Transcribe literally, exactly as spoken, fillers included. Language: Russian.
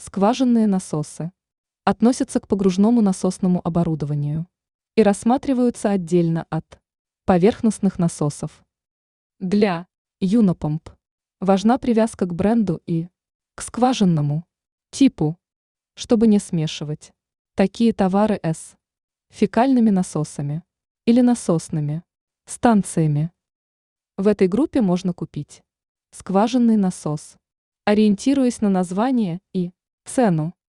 Скважинные насосы относятся к погружному насосному оборудованию и рассматриваются отдельно от поверхностных насосов. Для Юнопомп важна привязка к бренду и к скважинному типу, чтобы не смешивать такие товары с фекальными насосами или насосными станциями. В этой группе можно купить скважинный насос, ориентируясь на название и цену.